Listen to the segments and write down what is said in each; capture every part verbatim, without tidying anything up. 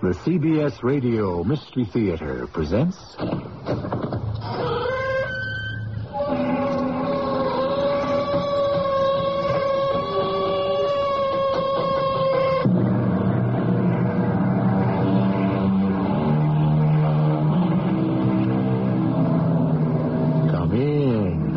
The C B S Radio Mystery Theater presents... Come in.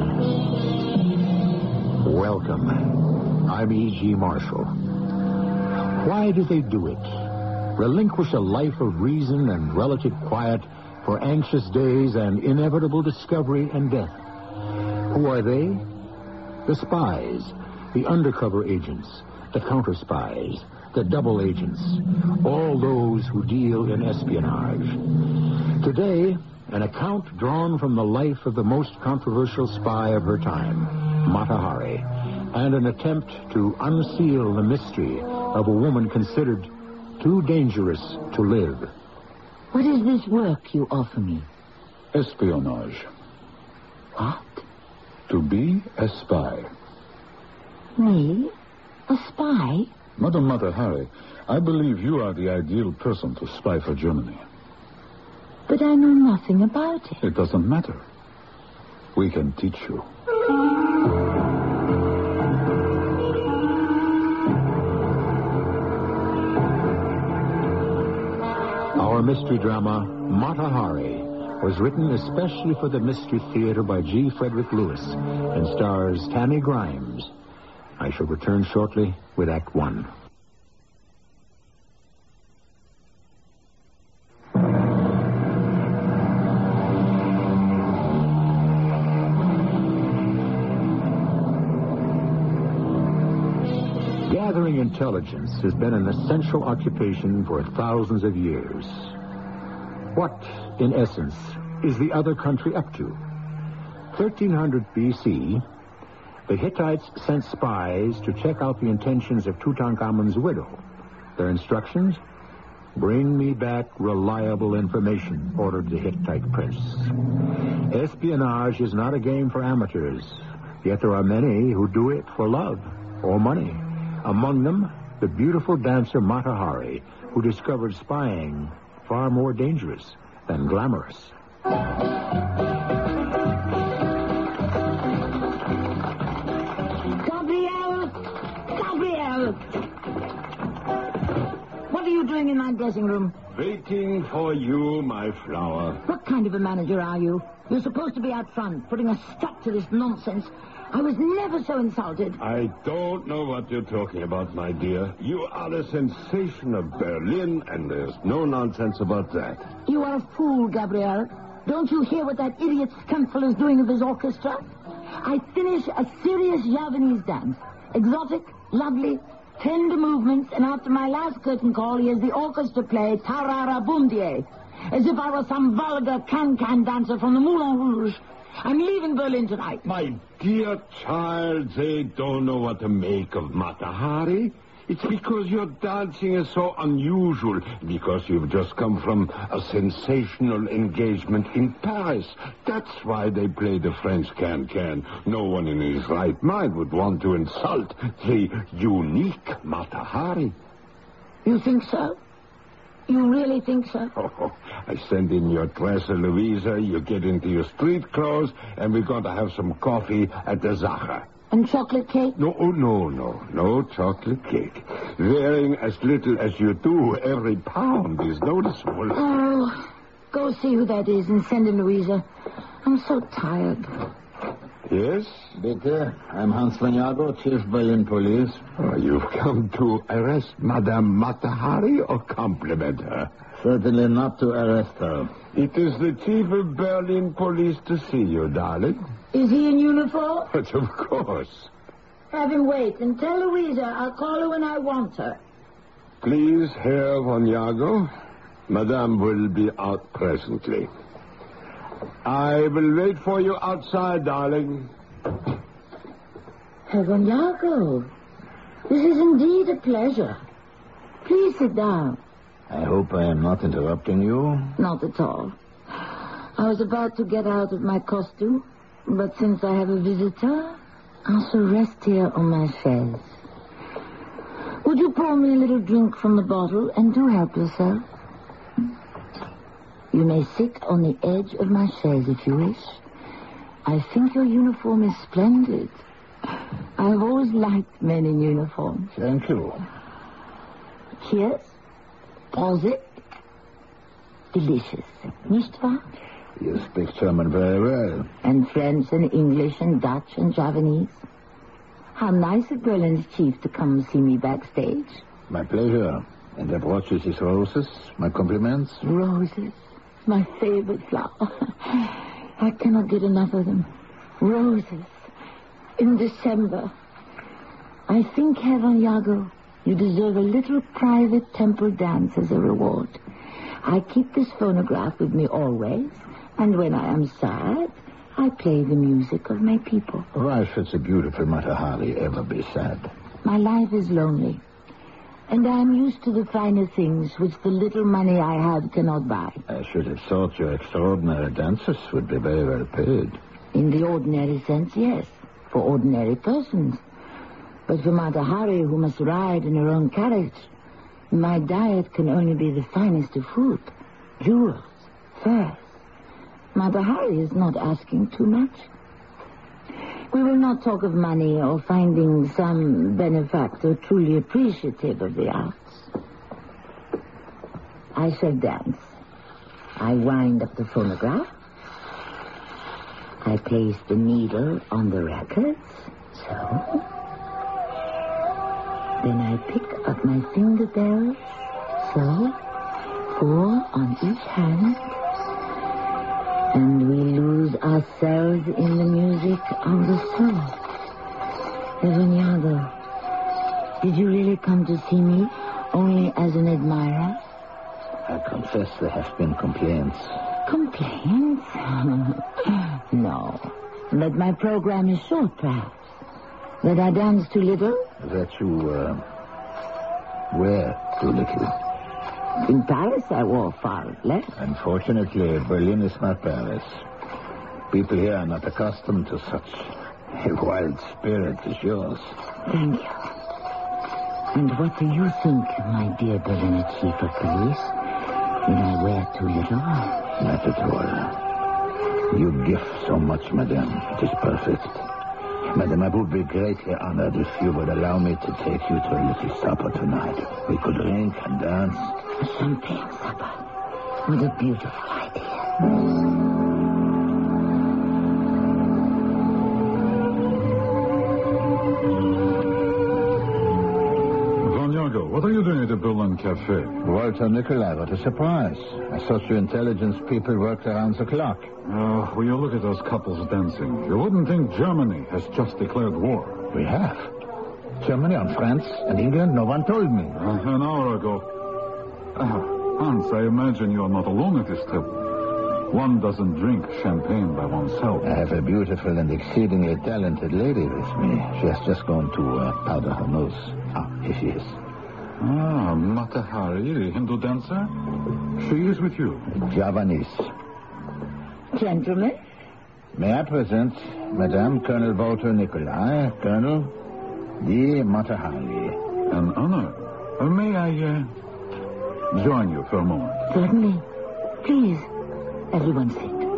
Welcome. I'm E G. Marshall. Why do they do it? Relinquish a life of reason and relative quiet for anxious days and inevitable discovery and death. Who are they? The spies, the undercover agents, the counter spies, the double agents, all those who deal in espionage. Today, an account drawn from the life of the most controversial spy of her time, Mata Hari, and an attempt to unseal the mystery of a woman considered too dangerous to live. What is this work you offer me? Espionage. What? To be a spy. Me? A spy? Madam Mata Hari, I believe you are the ideal person to spy for Germany. But I know nothing about it. It doesn't matter. We can teach you. Our mystery drama, Mata Hari, was written especially for the Mystery Theater by G. Frederick Lewis and stars Tammy Grimes. I shall return shortly with Act One. Gathering intelligence has been an essential occupation for thousands of years. What, in essence, is the other country up to? thirteen hundred B C, the Hittites sent spies to check out the intentions of Tutankhamun's widow. Their instructions? Bring me back reliable information, ordered the Hittite prince. Espionage is not a game for amateurs, yet there are many who do it for love or money. Among them, the beautiful dancer Mata Hari, who discovered spying far more dangerous than glamorous. Gabrielle! Gabrielle! What are you doing in my dressing room? Waiting for you, my flower. What kind of a manager are you? You're supposed to be out front, putting a stop to this nonsense. I was never so insulted. I don't know what you're talking about, my dear. You are the sensation of Berlin, and there's no nonsense about that. You are a fool, Gabrielle. Don't you hear what that idiot Stempfel is doing with his orchestra? I finish a serious Javanese dance. Exotic, lovely, tender movements, and after my last curtain call, he has the orchestra play Tarara Bundier, as if I were some vulgar can-can dancer from the Moulin Rouge. I'm leaving Berlin tonight. My dear child, they don't know what to make of Mata Hari. It's because your dancing is so unusual, because you've just come from a sensational engagement in Paris. That's why they play the French can-can. No one in his right mind would want to insult the unique Mata Hari. You think so? You really think so? Oh, I send in your dresser, Louisa. You get into your street clothes, and we're going to have some coffee at the Sacher. And chocolate cake? No, oh, no, no. No chocolate cake. Wearing as little as you do, every pound is noticeable. Oh, go see who that is and send him, Louisa. I'm so tired. Yes? Bitte, I'm Hans von Jago, Chief Berlin Police. Oh, you've come to arrest Madame Mata Hari or compliment her? Certainly not to arrest her. It is the Chief of Berlin Police to see you, darling. Is he in uniform? But of course. Have him wait and tell Louisa I'll call her when I want her. Please, Herr von Jago. Madame will be out presently. I will wait for you outside, darling. Herr von Jago, this is indeed a pleasure. Please sit down. I hope I am not interrupting you. Not at all. I was about to get out of my costume, but since I have a visitor, I shall rest here on my chaise. Would you pour me a little drink from the bottle and do help yourself? You may sit on the edge of my chaise if you wish. I think your uniform is splendid. I've always liked men in uniforms. Thank you. Cheers. Prosit. Delicious. Nicht wahr? You speak German very well. And French and English and Dutch and Javanese. How nice of Berlin's chief to come see me backstage. My pleasure. And I brought you these roses. My compliments. Roses. My favorite flower. I cannot get enough of them. Roses. In December. I think, Herr Von Jago, you deserve a little private temple dance as a reward. I keep this phonograph with me always, and when I am sad, I play the music of my people. Why should the beautiful Mata Hari ever be sad? My life is lonely, and I am used to the finer things which the little money I have cannot buy. I should have thought your extraordinary dances would be very well paid. In the ordinary sense, yes, for ordinary persons. But for Mata Hari, who must ride in her own carriage, my diet can only be the finest of food, jewels, furs. Mata Hari is not asking too much. We will not talk of money or finding some benefactor truly appreciative of the arts. I shall dance. I wind up the phonograph. I place the needle on the records, so. Then I pick up my finger bells, so. Four on each hand. And we lose ourselves in the music of the soul. Evaniago, did you really come to see me only as an admirer? I confess there have been complaints. Complaints? No. That my program is short, perhaps. That I dance too little? That you, uh, wear too little. In Paris, I wore far less. Unfortunately, Berlin is not Paris. People here are not accustomed to such a wild spirit as yours. Thank you. And what do you think, my dear Berliner chief of police? Did I wear too little? Not at all. You give so much, madame. It is perfect. Madame, I would be greatly honored if you would allow me to take you to a little supper tonight. We could drink and dance. A champagne supper. What a beautiful idea. What are you doing at the Berlin Cafe? Walter Nikolai, what a surprise. I thought you intelligence people worked around the clock. Oh, when you look at those couples dancing, you wouldn't think Germany has just declared war. We have. Germany on France and England, no one told me. Uh, an hour ago. Uh, Hans, I imagine you are not alone at this table. One doesn't drink champagne by oneself. I have a beautiful and exceedingly talented lady with me. She has just gone to uh, powder her nose. Ah, here she is. Ah, Mata Hari, the Hindu dancer? She is with you. Javanese. Gentlemen? May I present Madame Colonel Walter Nikolai, Colonel de Mata Hari. An honor. Uh, may I uh, join you for a moment? Certainly. Please, everyone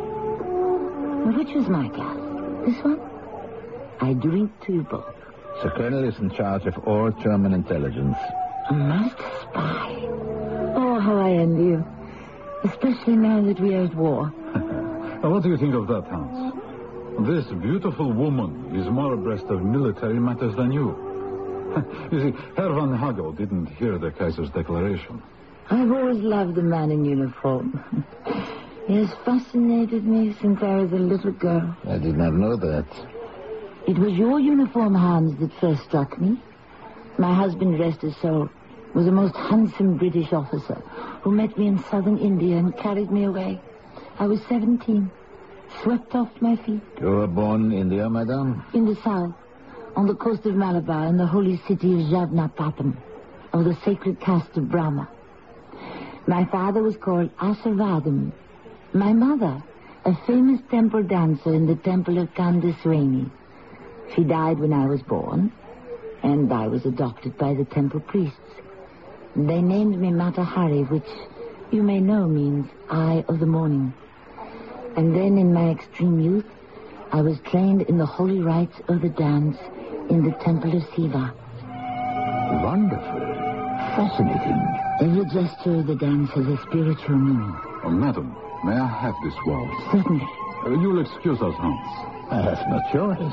sit. Which is my class? This one? I drink to you both. The Colonel is in charge of all German intelligence. A master spy. Oh, how I envy you. Especially now that we are at war. What do you think of that, Hans? This beautiful woman is more abreast of military matters than you. You see, Herr von Hagel didn't hear the Kaiser's declaration. I've always loved a man in uniform. He has fascinated me since I was a little girl. I did not know that. It was your uniform, Hans, that first struck me. My husband, rest his soul, was a most handsome British officer who met me in southern India and carried me away. I was seventeen, swept off my feet. You were born in India, madame? In the south, on the coast of Malabar, in the holy city of Javnapatam, of the sacred caste of Brahma. My father was called Asarvadam. My mother, a famous temple dancer in the temple of Kandaswami. She died when I was born, and I was adopted by the temple priests. They named me Mata Hari, which you may know, means eye of the morning. And then in my extreme youth, I was trained in the holy rites of the dance in the Temple of Siva. Wonderful. Fascinating. Every gesture of the dance has a spiritual meaning. Oh, madam, may I have this waltz? Certainly. Uh, you'll excuse us, Hans. I have no choice.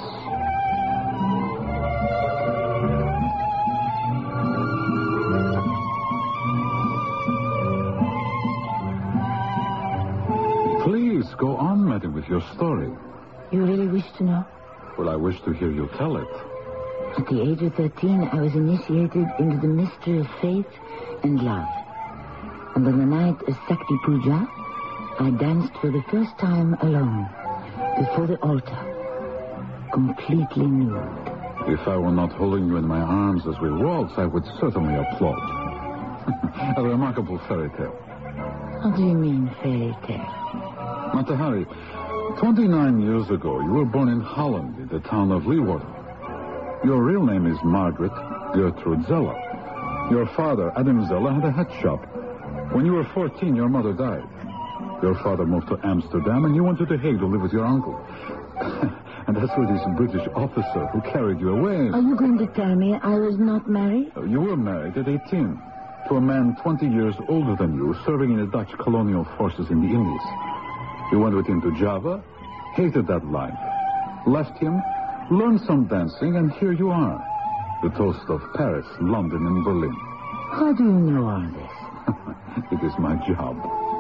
Please, go on, madam, with your story. You really wish to know? Well, I wish to hear you tell it. At the age of thirteen, I was initiated into the mystery of faith and love. And on the night of Sakti Puja, I danced for the first time alone, before the altar, completely nude. If I were not holding you in my arms as we waltz, I would certainly applaud. A remarkable fairy tale. What do you mean, fairy tale? Mata Hari, twenty-nine years ago, you were born in Holland, in the town of Leeuwarden. Your real name is Margaret Gertrude Zeller. Your father, Adam Zeller, had a hat shop. When you were fourteen, your mother died. Your father moved to Amsterdam, and you went to The Hague to live with your uncle. And that's where this British officer who carried you away. Are you going to tell me I was not married? You were married at eighteen to a man twenty years older than you, serving in the Dutch colonial forces in the Indies. You went with him to Java, hated that life, left him, learned some dancing, and here you are. The toast of Paris, London, and Berlin. How do you know all this? It is my job.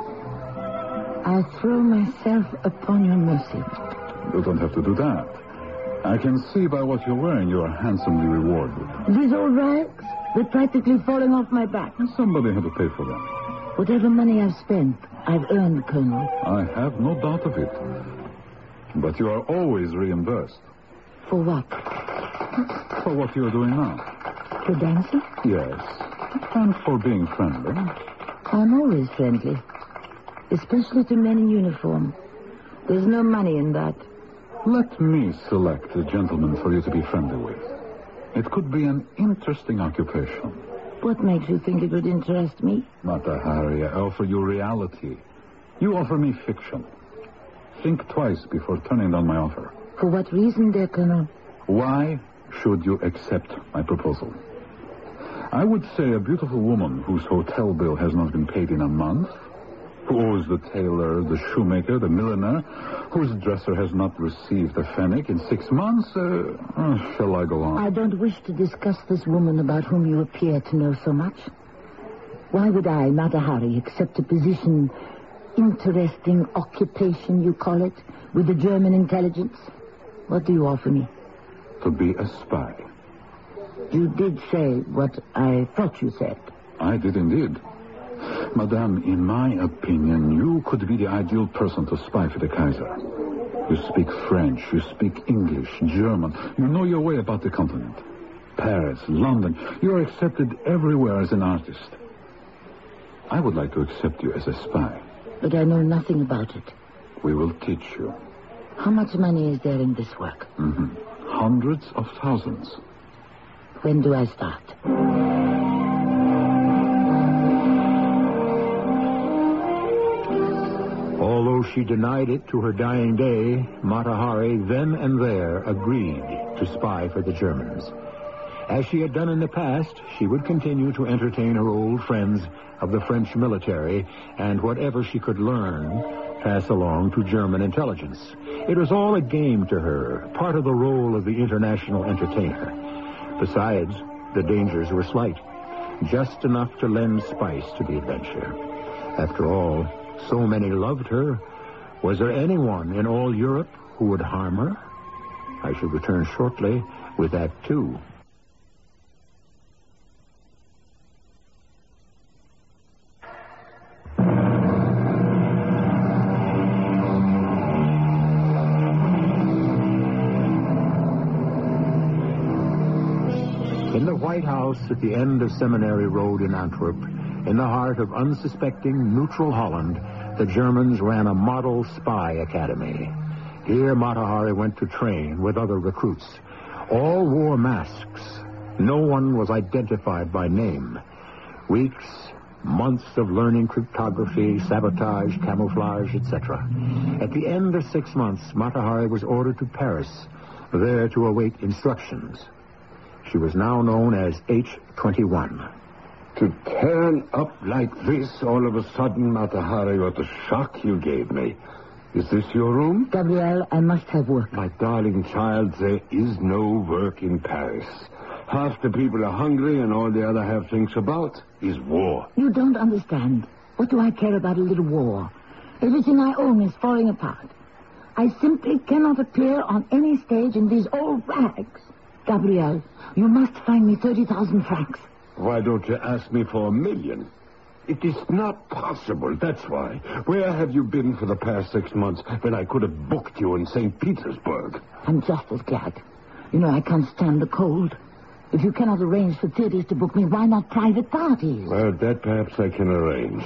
I throw myself upon your mercy. You don't have to do that. I can see by what you're wearing you are handsomely rewarded. These old rags, they're practically falling off my back. Somebody had to pay for them. Whatever money I've spent, I've earned, Colonel. I have no doubt of it. But you are always reimbursed. For what? For what you're doing now. For dancing? Yes. And for being friendly. I'm always friendly. Especially to men in uniform. There's no money in that. Let me select a gentleman for you to be friendly with. It could be an interesting occupation. What makes you think it would interest me? Mata Hari, I offer you reality. You offer me fiction. Think twice before turning down my offer. For what reason, dear Colonel? Why should you accept my proposal? I would say a beautiful woman whose hotel bill has not been paid in a month, who owes the tailor, the shoemaker, the milliner, whose dresser has not received a pfennig in six months. Uh, uh, shall I go on? I don't wish to discuss this woman about whom you appear to know so much. Why would I, Mata Hari, accept a position, interesting occupation, you call it, with the German intelligence? What do you offer me? To be a spy. You did say what I thought you said. I did indeed. Madame, in my opinion, you could be the ideal person to spy for the Kaiser. You speak French, you speak English, German. You know your way about the continent. Paris, London. You are accepted everywhere as an artist. I would like to accept you as a spy. But I know nothing about it. We will teach you. How much money is there in this work? Mm-hmm. Hundreds of thousands. When do I start? Although she denied it to her dying day, Mata Hari then and there agreed to spy for the Germans. As she had done in the past, she would continue to entertain her old friends of the French military, and whatever she could learn, pass along to German intelligence. It was all a game to her, part of the role of the international entertainer. Besides, the dangers were slight, just enough to lend spice to the adventure. After all, so many loved her. Was there anyone in all Europe who would harm her? I should return shortly with that, too. In the White House at the end of Seminary Road in Antwerp, in the heart of unsuspecting neutral Holland, the Germans ran a model spy academy. Here Mata Hari went to train with other recruits. All wore masks. No one was identified by name. Weeks, Months of learning cryptography, sabotage, camouflage, et cetera. At the end of six months, Mata Hari was ordered to Paris, there to await instructions. She was now known as H twenty-one. To turn up like this all of a sudden, Mata Hari, what a shock you gave me. Is this your room? Gabrielle, I must have work. My darling child, there is no work in Paris. Half the people are hungry and all the other half thinks about is war. You don't understand. What do I care about a little war? Everything I own is falling apart. I simply cannot appear on any stage in these old rags. Gabrielle, you must find me thirty thousand francs. Why don't you ask me for a million? It is not possible, that's why. Where have you been for the past six months when I could have booked you in Saint Petersburg? I'm just as glad. You know, I can't stand the cold. If you cannot arrange for theaters to book me, why not private parties? Well, that perhaps I can arrange.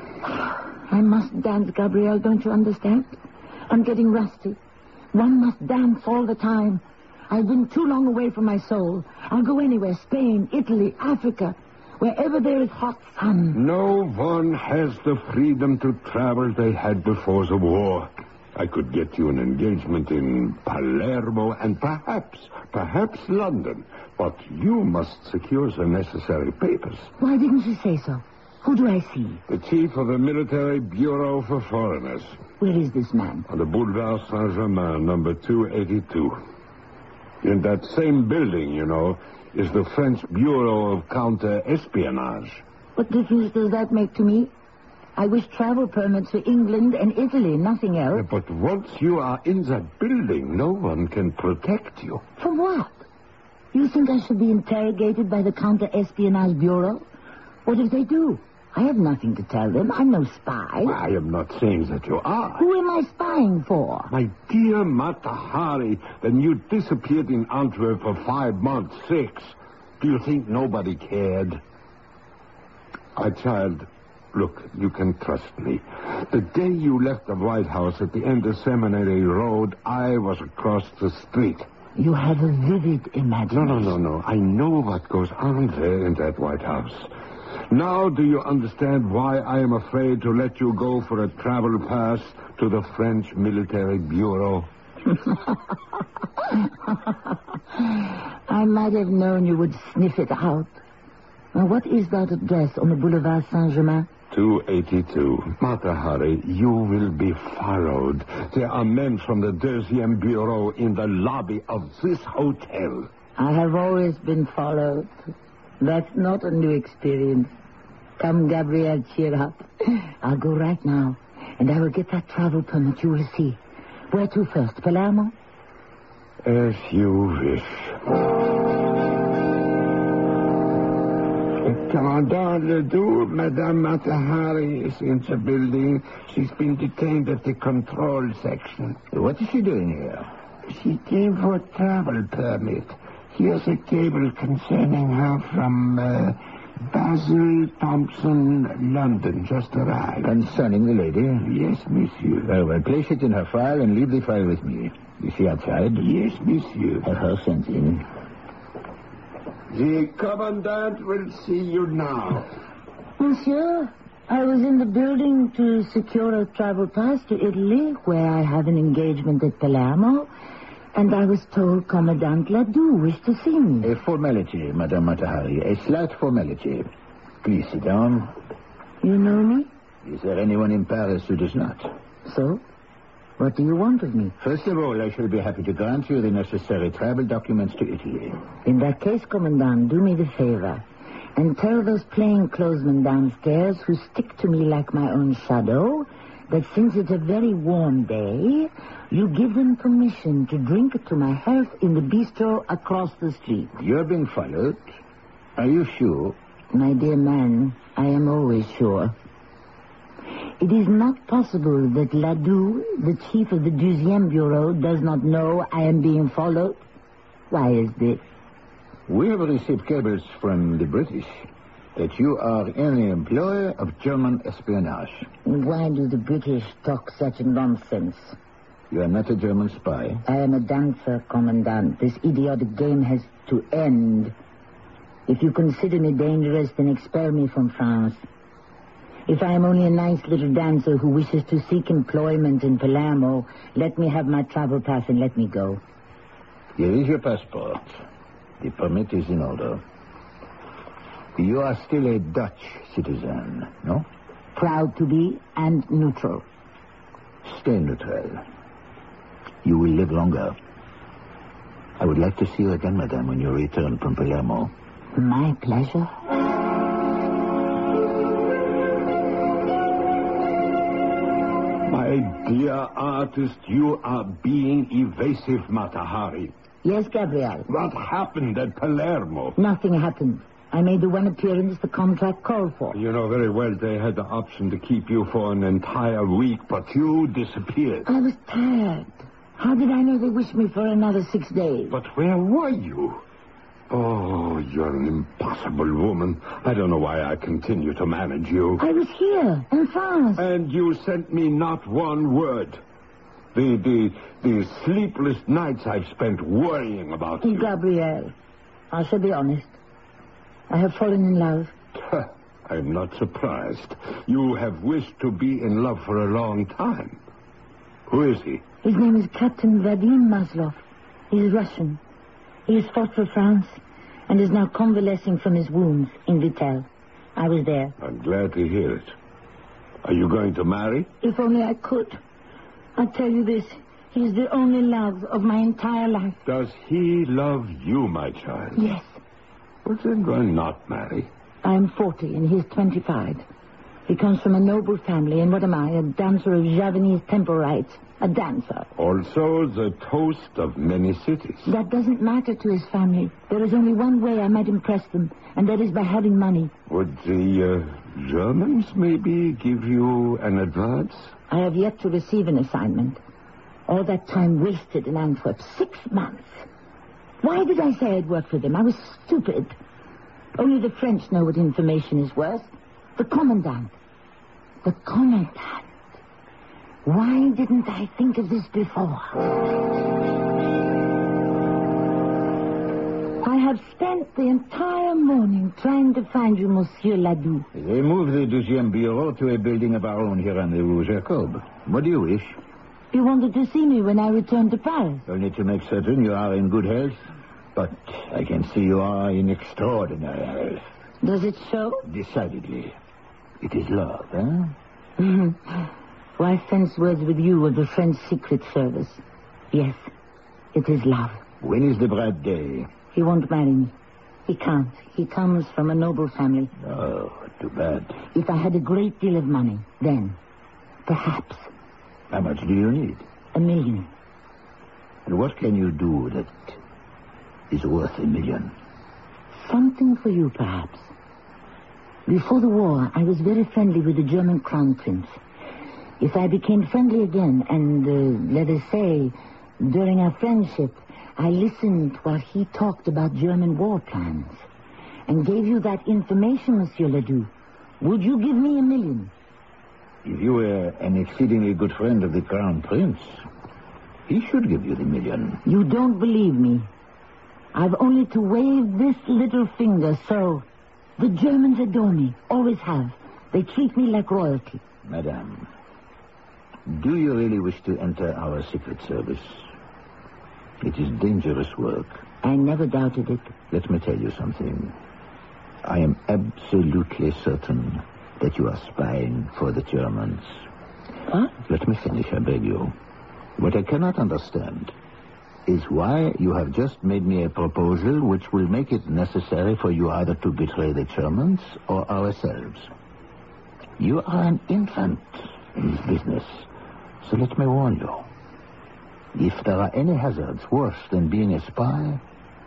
I must dance, Gabrielle, don't you understand? I'm getting rusty. One must dance all the time. I've been too long away from my soul. I'll go anywhere, Spain, Italy, Africa, wherever there is hot sun. No one has the freedom to travel they had before the war. I could get you an engagement in Palermo and perhaps, perhaps London. But you must secure the necessary papers. Why didn't you say so? Who do I see? The chief of the Military Bureau for Foreigners. Where is this man? On the Boulevard Saint-Germain, number two eighty-two. In that same building, you know, is the French Bureau of Counter-Espionage. What difference does that make to me? I wish travel permits for England and Italy, nothing else. But once you are in that building, no one can protect you. For what? You think I should be interrogated by the Counter-Espionage Bureau? What if they do? I have nothing to tell them. I'm no spy. Well, I am not saying that you are. Who am I spying for? My dear Mata Hari, then you disappeared in Antwerp for five months, six. Do you think nobody cared? My child, look, you can trust me. The day you left the White House at the end of Seminary Road, I was across the street. You have a vivid imagination. No, no, no, no. I know what goes on there in that White House. Now do you understand why I am afraid to let you go for a travel pass to the French Military Bureau? I might have known you would sniff it out. Now, what is that address on the Boulevard Saint-Germain? two eighty-two. Mata Hari, you will be followed. There are men from the Deuxième Bureau in the lobby of this hotel. I have always been followed. That's not a new experience. Come, Gabrielle, cheer up. I'll go right now, and I will get that travel permit, you will see. Where to first, Palermo? As you wish. Commandant Ledoux, Madame Mata Hari is in the building. She's been detained at the control section. What is she doing here? She came for a travel permit. Here's a cable concerning her from uh, Basil Thompson, London, just arrived. Concerning the lady? Yes, monsieur. Very well, place it in her file and leave the file with me. Is she outside? Yes, monsieur. Have her sent in. The commandant will see you now. Monsieur, I was in the building to secure a travel pass to Italy, where I have an engagement at Palermo, and I was told Commandant Ledoux wished to see me. A formality, Madame Mata Hari. A slight formality. Please sit down. You know me? Is there anyone in Paris who does not? So? What do you want of me? First of all, I shall be happy to grant you the necessary travel documents to Italy. In that case, Commandant, do me the favor and tell those plainclothesmen downstairs who stick to me like my own shadow that since it's a very warm day, you give them permission to drink to my health in the bistro across the street. You're being followed. Are you sure? My dear man, I am always sure. It is not possible that Ledoux, the chief of the Deuxième Bureau, does not know I am being followed. Why is this? We have received cables from the British that you are in the employ of German espionage. Why do the British talk such nonsense? You are not a German spy. I am a dancer, Commandant. This idiotic game has to end. If you consider me dangerous, then expel me from France. If I am only a nice little dancer who wishes to seek employment in Palermo, let me have my travel pass and let me go. Here is your passport. The permit is in order. You are still a Dutch citizen, no? Proud to be and neutral. Stay neutral. You will live longer. I would like to see you again, madame, when you return from Palermo. My pleasure. My dear artist, you are being evasive, Mata Hari. Yes, Gabriel. What happened at Palermo? Nothing happened. I made the one appearance the contract called for. You know very well they had the option to keep you for an entire week, but you disappeared. I was tired. How did I know they wished me for another six days? But where were you? Oh, you're an impossible woman. I don't know why I continue to manage you. I was here, in France. And you sent me not one word. The, the, the sleepless nights I've spent worrying about you. Gabriel, I shall be honest. I have fallen in love. I'm not surprised. You have wished to be in love for a long time. Who is he? His name is Captain Vadim Maslov. He's Russian. He has fought for France and is now convalescing from his wounds in Vittel. I was there. I'm glad to hear it. Are you going to marry? If only I could. I tell you this, he's the only love of my entire life. Does he love you, my child? Yes. Well, then why not marry? I am forty and he's twenty-five. He comes from a noble family, and what am I? A dancer of Javanese temple rites. A dancer. Also the toast of many cities. That doesn't matter to his family. There is only one way I might impress them, and that is by having money. Would the uh, Germans maybe give you an advance? I have yet to receive an assignment. All that time wasted in Antwerp. Six months. Why did I say I'd work for them? I was stupid. Only the French know what information is worth. The commandant. The commandant. Why didn't I think of this before? I have spent the entire morning trying to find you, Monsieur Ladoux. They moved the Deuxième Bureau to a building of our own here on the Rue Jacob. What do you wish? You wanted to see me when I returned to Paris. Only to make certain you are in good health. But I can see you are in extraordinary health. Does it show? Decidedly. It is love, eh? Why fence words with you of the French Secret Service? Yes, it is love. When is the bride day? He won't marry me. He can't. He comes from a noble family. Oh, too bad. If I had a great deal of money, then, perhaps. How much do you need? A million. And what can you do that is worth a million? Something for you, perhaps. Before the war, I was very friendly with the German Crown Prince. If I became friendly again, and, uh, let us say, during our friendship, I listened while he talked about German war plans, and gave you that information, Monsieur Ledoux, would you give me a million? If you were an exceedingly good friend of the Crown Prince, he should give you the million. You don't believe me. I've only to wave this little finger, so. The Germans adore me, always have. They treat me like royalty. Madame, do you really wish to enter our secret service? It is dangerous work. I never doubted it. Let me tell you something. I am absolutely certain that you are spying for the Germans. What? Let me finish, I beg you. What I cannot understand is why you have just made me a proposal which will make it necessary for you either to betray the Germans or ourselves. You are an infant in this business, so let me warn you. If there are any hazards worse than being a spy,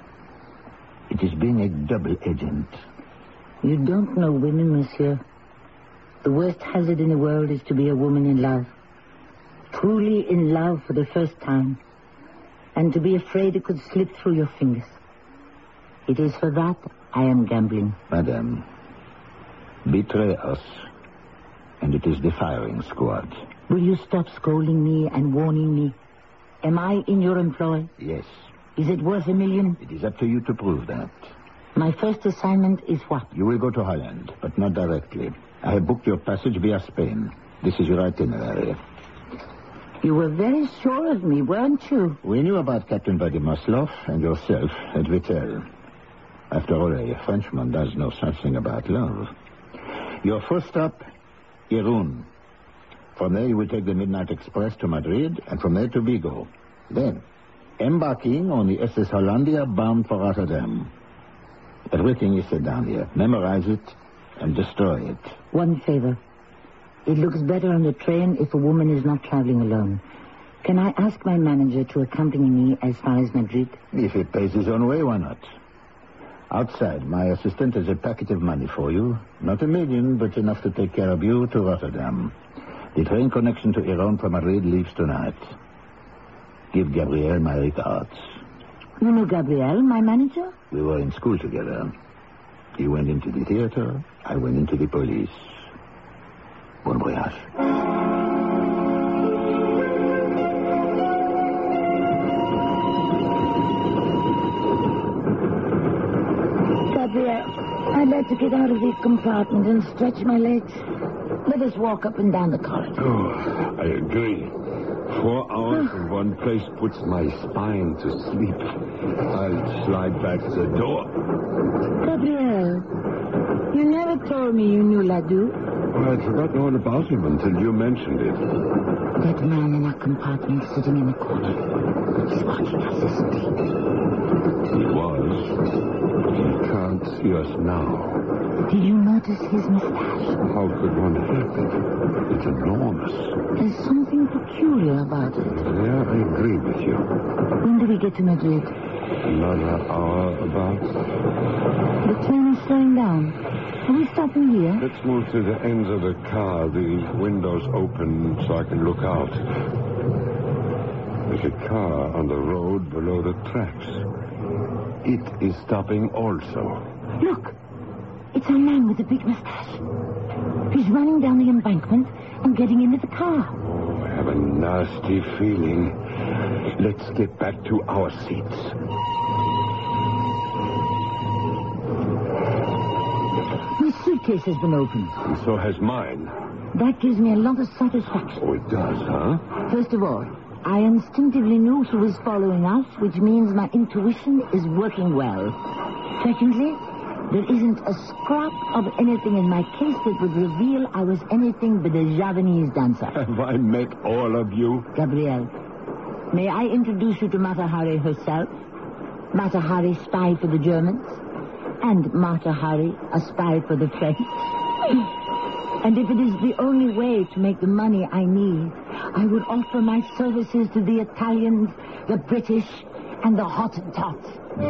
it is being a double agent. You don't know women, monsieur. The worst hazard in the world is to be a woman in love. Truly in love for the first time. And to be afraid it could slip through your fingers. It is for that I am gambling. Madame, betray us, and it is the firing squad. Will you stop scolding me and warning me? Am I in your employ? Yes. Is it worth a million? It is up to you to prove that. My first assignment is what? You will go to Holland, but not directly. I have booked your passage via Spain. This is your itinerary. You were very sure of me, weren't you? We knew about Captain Vadimaslov and yourself at Vittel. After all, a Frenchman does know something about love. Your first stop, Irun. From there you will take the Midnight Express to Madrid, and from there to Vigo. Then, embarking on the S S Hollandia bound for Rotterdam. Everything is said down here. Memorize it and destroy it. One favor. It looks better on the train if a woman is not traveling alone. Can I ask my manager to accompany me as far as Madrid? If he pays his own way, why not? Outside, my assistant has a packet of money for you. Not a million, but enough to take care of you to Rotterdam. The train connection to Iran from Madrid leaves tonight. Give Gabriel my regards. You know Gabriel, my manager? We were in school together. He went into the theater, I went into the police. Bon voyage. Gabriel, I'd like to get out of the compartment and stretch my legs. Let us walk up and down the corridor. Oh, I agree. Four hours in one place puts my spine to sleep. I'll slide back to the door. Gabriel, you never told me you knew Ladoux. Well, I'd forgotten all about him until you mentioned it. That man in our compartment sitting in the corner. He's watching us, isn't he? He was. He can't see us now. Did you notice his mustache? How could one help it? It's enormous. There's something peculiar about it. Yeah, I agree with you. When do we get to Madrid? Another hour about. The train is slowing down. Are we stopping here? Let's move to the ends of the car. The windows open so I can look out. There's a car on the road below the tracks. It is stopping also. Look. It's a man with a big mustache. He's running down the embankment and getting into the car. Oh, I have a nasty feeling. Let's get back to our seats. My suitcase has been opened. And so has mine. That gives me a lot of satisfaction. Oh, it does, huh? First of all, I instinctively knew who was following us, which means my intuition is working well. Secondly, there isn't a scrap of anything in my case that would reveal I was anything but a Javanese dancer. Have I met all of you? Gabriel, may I introduce you to Mata Hari herself? Mata Hari, spy for the Germans, and Mata Hari, a spy for the French. And if it is the only way to make the money I need, I would offer my services to the Italians, the British, and the Hottentots.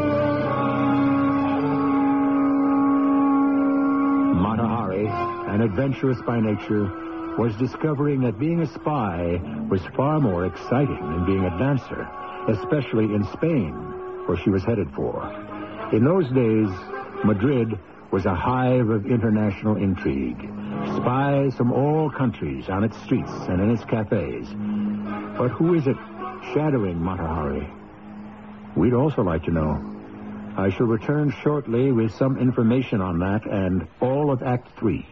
Mata Hari, an adventurous by nature, was discovering that being a spy was far more exciting than being a dancer, especially in Spain, where she was headed for. In those days, Madrid was a hive of international intrigue. Spies from all countries on its streets and in its cafes. But who is it shadowing Mata Hari? We'd also like to know. I shall return shortly with some information on that and all of Act Three.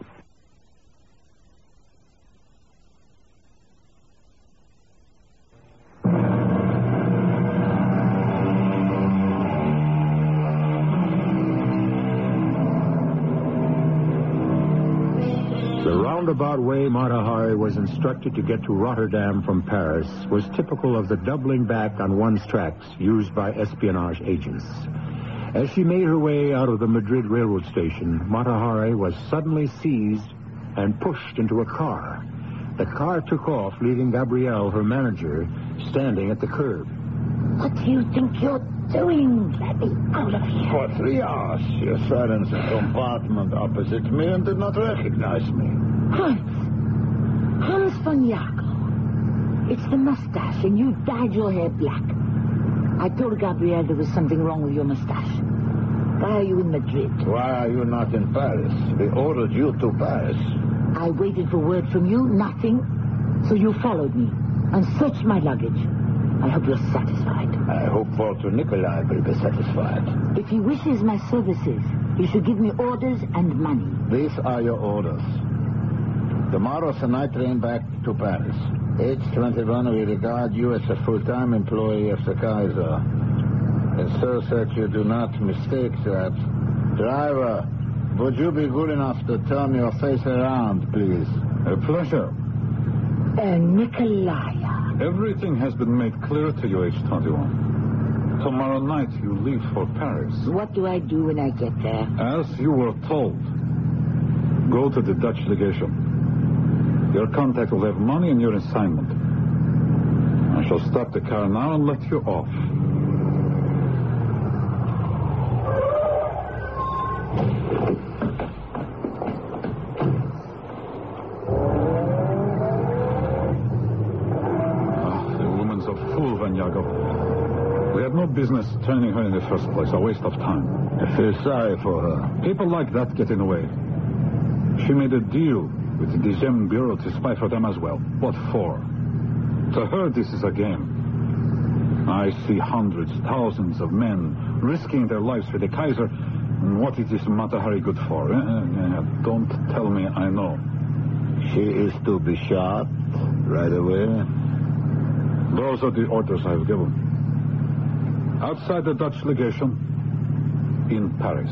The roundabout way Mata Hari was instructed to get to Rotterdam from Paris was typical of the doubling back on one's tracks used by espionage agents. As she made her way out of the Madrid railroad station, Mata Hari was suddenly seized and pushed into a car. The car took off, leaving Gabriel, her manager, standing at the curb. What do you think you're doing? Let me out of here. For three hours, you sat in the compartment opposite me and did not recognize me. Hans. Hans von Jacob. It's the mustache, and you dyed your hair black. I told Gabriel there was something wrong with your mustache. Why are you in Madrid? Why are you not in Paris? We ordered you to Paris. I waited for word from you, nothing. So you followed me and searched my luggage. I hope you're satisfied. I hope Walter Nikolai will be satisfied. If he wishes my services, he should give me orders and money. These are your orders. Tomorrow's the night train back to Paris. H twenty-one, we regard you as a full-time employee of the Kaiser. And so that you do not mistake that. Driver, would you be good enough to turn your face around, please? A pleasure. Uh, Nikolaya. Everything has been made clear to you, H twenty-one. Tomorrow night you leave for Paris. What do I do when I get there? As you were told, go to the Dutch legation. Your contact will have money and your assignment. I shall stop the car now and let you off. We had no business training her in the first place. A waste of time. I feel sorry for her. People like that get in the way. She made a deal with the Deuxième Bureau to spy for them as well. What for? To her, this is a game. I see hundreds, thousands of men risking their lives for the Kaiser. And what is this Mata Hari good for? Uh, uh, don't tell me I know. She is to be shot right away. Those are the orders I've given. Outside the Dutch legation in Paris.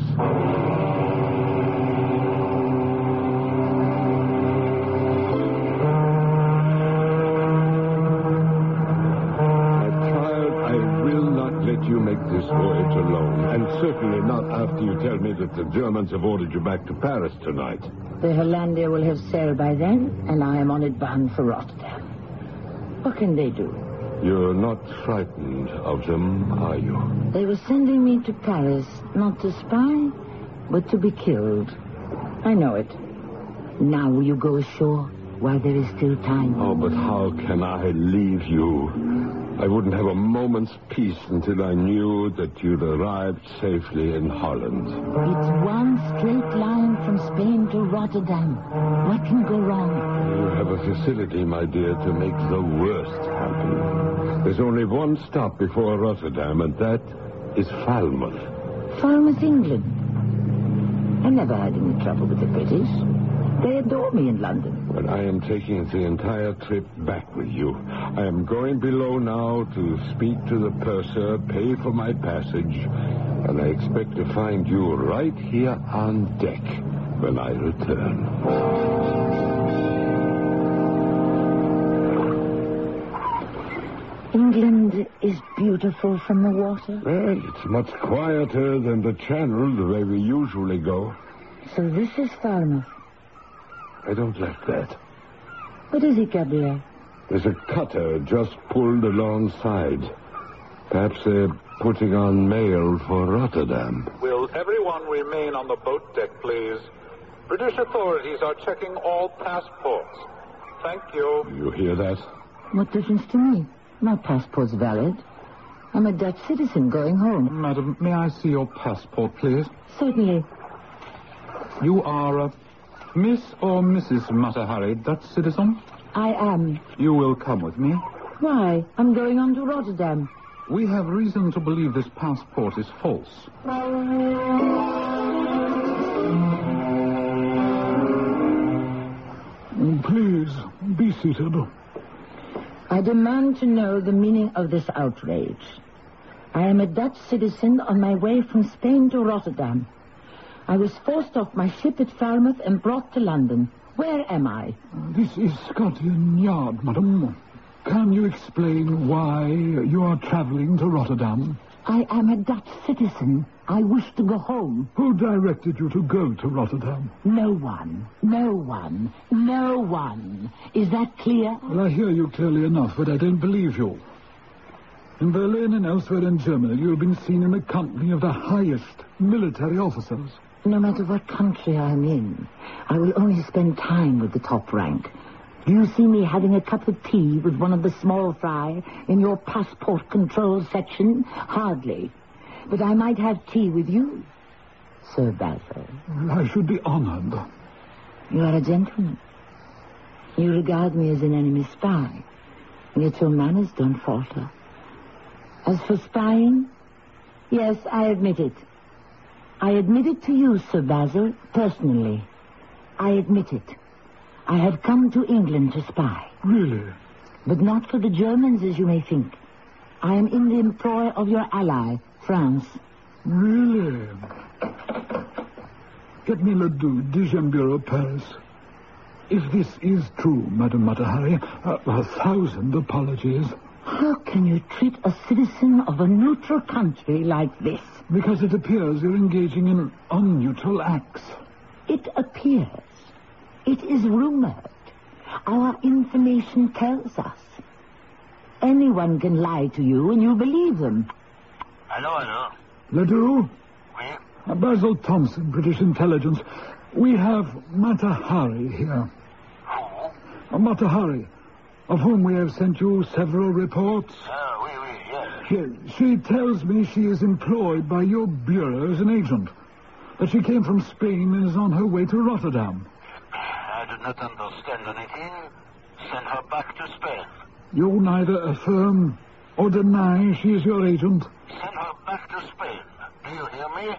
My child, I will not let you make this voyage alone. And certainly not after you tell me that the Germans have ordered you back to Paris tonight. The Hollandia will have sailed by then, and I am on it bound for Rotterdam. What can they do? You're not frightened of them, are you? They were sending me to Paris, not to spy, but to be killed. I know it. Now will you go ashore while there is still time? Oh, but how can I leave you? I wouldn't have a moment's peace until I knew that you'd arrived safely in Holland. It's one straight line from Spain to Rotterdam. What can go wrong? You have a facility, my dear, to make the worst happen. There's only one stop before Rotterdam, and that is Falmouth. Falmouth, England. I never had any trouble with the British. They adore me in London. But I am taking the entire trip back with you. I am going below now to speak to the purser, pay for my passage, and I expect to find you right here on deck when I return. England is beautiful from the water. Well, it's much quieter than the Channel, the way we usually go. So this is Falmouth. I don't like that. What is it, Gabriel? There's a cutter just pulled alongside. Perhaps they're putting on mail for Rotterdam. Will everyone remain on the boat deck, please? British authorities are checking all passports. Thank you. You hear that? What difference to me? My passport's valid. I'm a Dutch citizen going home. Madam, may I see your passport, please? Certainly. You are a Miss or Missus Mata Hari, Dutch citizen? I am. You will come with me. Why? I'm going on to Rotterdam. We have reason to believe this passport is false. Please, be seated. I demand to know the meaning of this outrage. I am a Dutch citizen on my way from Spain to Rotterdam. I was forced off my ship at Falmouth and brought to London. Where am I? This is Scotland Yard, madam. Can you explain why you are traveling to Rotterdam? I am a Dutch citizen. I wish to go home. Who directed you to go to Rotterdam? No one. No one. No one. Is that clear? Well, I hear you clearly enough, but I don't believe you. In Berlin and elsewhere in Germany, you have been seen in the company of the highest military officers. No matter what country I am in, I will only spend time with the top rank. Do you see me having a cup of tea with one of the small fry in your passport control section? Hardly. But I might have tea with you, Sir Basil. I should be honored. You are a gentleman. You regard me as an enemy spy, yet your manners don't falter. As for spying, yes, I admit it. I admit it to you, Sir Basil, personally. I admit it. I had come to England to spy. Really? But not for the Germans, as you may think. I am in the employ of your ally, France. Really? Get me Ledoux, Dixième Bureau, Paris. If this is true, Madame Matahari, uh, a thousand apologies. How can you treat a citizen of a neutral country like this? Because it appears you're engaging in unneutral acts. It appears. It is rumored. Our information tells us. Anyone can lie to you and you believe them. Hello, hello. Ledoux? Oui? Uh, Basil Thompson, British Intelligence. We have Matahari here. Who? Uh, Matahari, of whom we have sent you several reports. Ah, oui, oui, yes. She, she tells me she is employed by your bureau as an agent. That she came from Spain and is on her way to Rotterdam. I do not understand anything. Send her back to Spain. You neither affirm or deny she is your agent. Send her back to Spain. Do you hear me?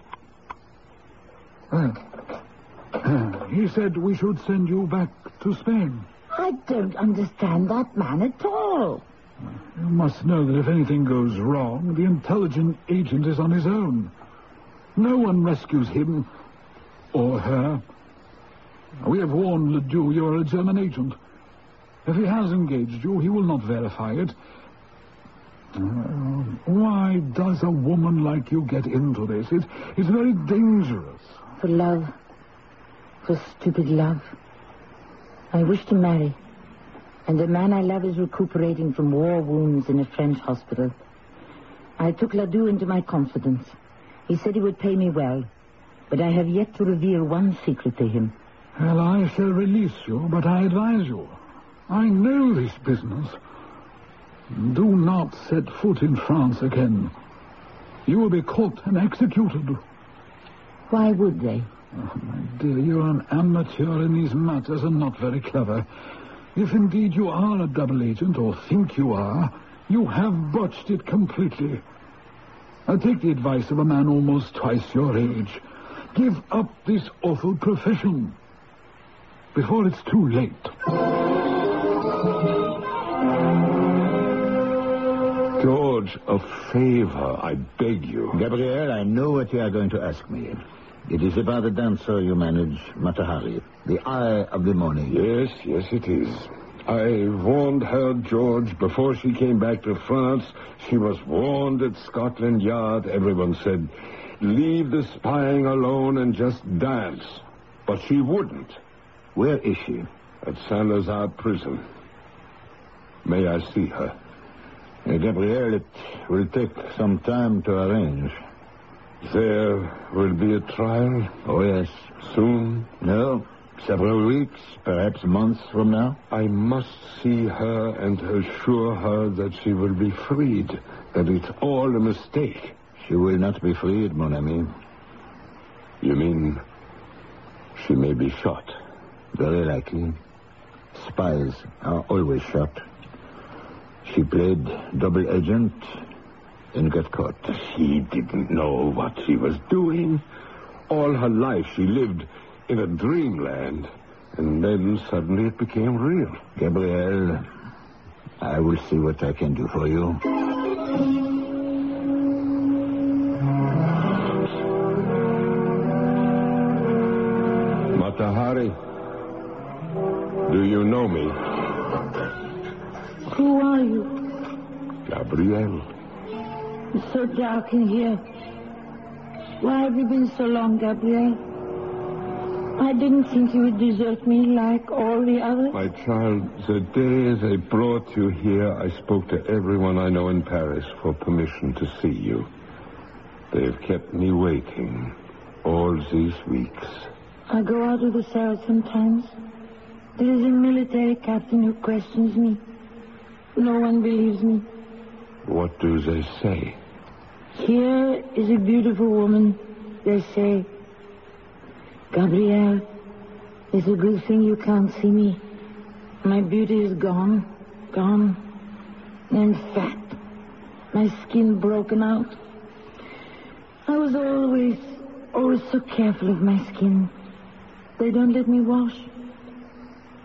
Uh, uh, he said we should send you back to Spain. I don't understand that man at all. You must know that if anything goes wrong, the intelligent agent is on his own. No one rescues him or her. We have warned Ledoux you are a German agent. If he has engaged you, he will not verify it. Uh, why does a woman like you get into this? It, it's very dangerous. For love. For stupid love. I wish to marry. And the man I love is recuperating from war wounds in a French hospital. I took Ledoux into my confidence. He said he would pay me well. But I have yet to reveal one secret to him. Well, I shall release you, but I advise you. I know this business. Do not set foot in France again. You will be caught and executed. Why would they? Oh, my dear, you're an amateur in these matters and not very clever. If indeed you are a double agent, or think you are, you have botched it completely. I take the advice of a man almost twice your age. Give up this awful profession before it's too late. George, a favor, I beg you. Gabriel, I know what you are going to ask me. It is about the dancer you manage, Matahari, the eye of the morning. Yes, yes, it is. I warned her, George, before she came back to France. She was warned at Scotland Yard. Everyone said, leave the spying alone and just dance. But she wouldn't. Where is she? At Saint-Lazare prison. May I see her? Uh, Gabriel, it will take some time to arrange. There will be a trial? Oh, yes. Soon? No, several weeks, perhaps months from now. I must see her and assure her that she will be freed, that it's all a mistake. She will not be freed, mon ami. You mean she may be shot? Very likely. Spies are always shot. She played double agent and got caught. She didn't know what she was doing. All her life she lived in a dreamland, and then suddenly it became real. Gabriel, I will see what I can do for you. Matahari, do you know me? Who are you? Gabriel. It's so dark in here. Why have you been so long, Gabriel? I didn't think you would desert me like all the others. My child, the day they brought you here, I spoke to everyone I know in Paris for permission to see you. They've kept me waiting all these weeks. I go out of the cell sometimes. There is a military captain who questions me. No one believes me. What do they say? Here is a beautiful woman, they say. Gabriel, it's a good thing you can't see me. My beauty is gone, gone. And fat. My skin broken out. I was always, always so careful of my skin. They don't let me wash.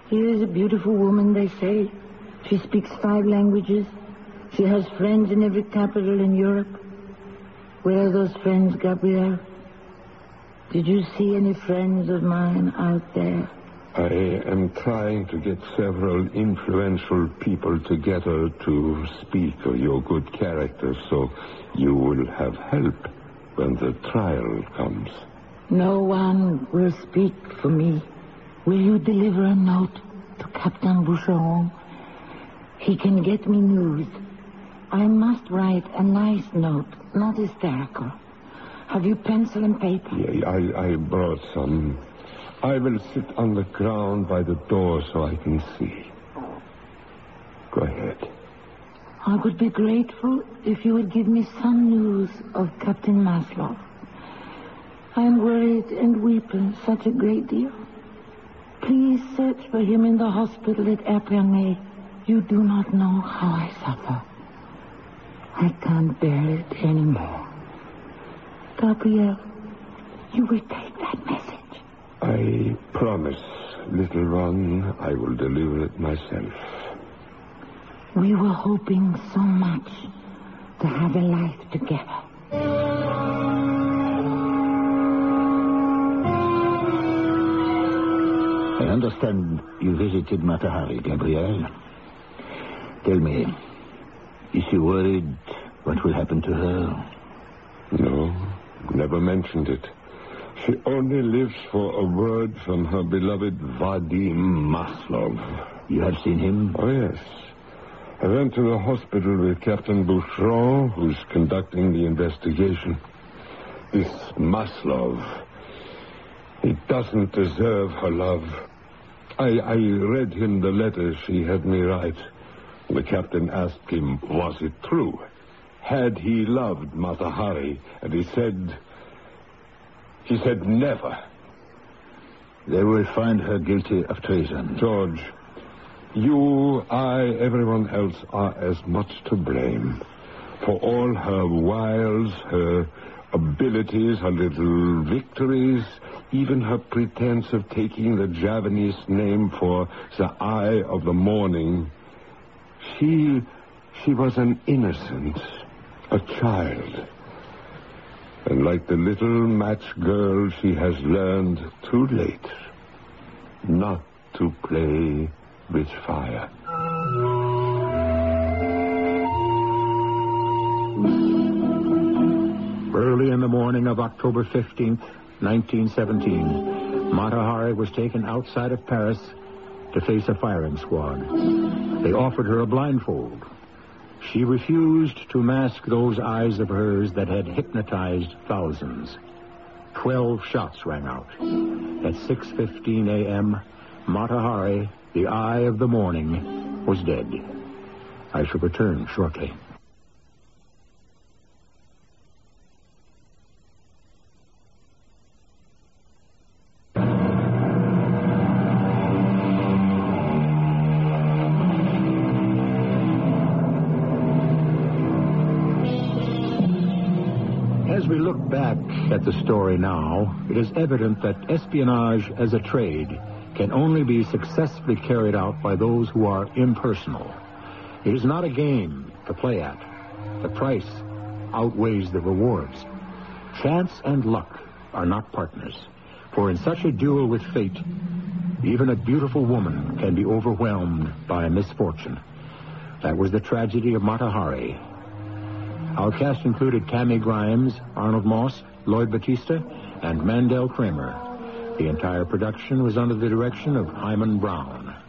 Here is a beautiful woman, they say. She speaks five languages. She has friends in every capital in Europe. Where are those friends, Gabriel? Did you see any friends of mine out there? I am trying to get several influential people together to speak of your good character, so you will have help when the trial comes. No one will speak for me. Will you deliver a note to Captain Boucheron? He can get me news. I must write a nice note, not hysterical. Have you pencil and paper? Yeah, I, I brought some. I will sit on the ground by the door so I can see. Go ahead. I would be grateful if you would give me some news of Captain Maslov. I am worried and weeping such a great deal. Please search for him in the hospital at Epernay. You do not know how I suffer. I can't bear it anymore. Gabriel, you will take that message. I promise, little one, I will deliver it myself. We were hoping so much to have a life together. I understand you visited Mata Hari, Gabriel. Tell me, is she worried what will happen to her? No, never mentioned it. She only lives for a word from her beloved Vadim Maslov. You have seen him? Oh, yes. I went to the hospital with Captain Boucheron, who's conducting the investigation. This Maslov, he doesn't deserve her love. I, I read him the letter she had me write. The captain asked him, was it true? Had he loved Mata Hari? And he said... He said never. They will find her guilty of treason. George, you, I, everyone else are as much to blame. For all her wiles, her abilities, her little victories, even her pretense of taking the Javanese name for the Eye of the Morning. She, she was an innocent, a child. And like the little match girl, she has learned too late not to play with fire. Early in the morning of October fifteenth, nineteen seventeen, Mata Hari was taken outside of Paris to face a firing squad. They offered her a blindfold. She refused to mask those eyes of hers that had hypnotized thousands. Twelve shots rang out. At six fifteen a.m., Mata Hari, the Eye of the Morning, was dead. I shall return shortly. As we look back at the story now, it is evident that espionage as a trade can only be successfully carried out by those who are impersonal. It is not a game to play at. The price outweighs the rewards. Chance and luck are not partners, for in such a duel with fate, even a beautiful woman can be overwhelmed by misfortune. That was the tragedy of Mata Hari. Our cast included Tammy Grimes, Arnold Moss, Lloyd Batista, and Mandel Kramer. The entire production was under the direction of Hyman Brown.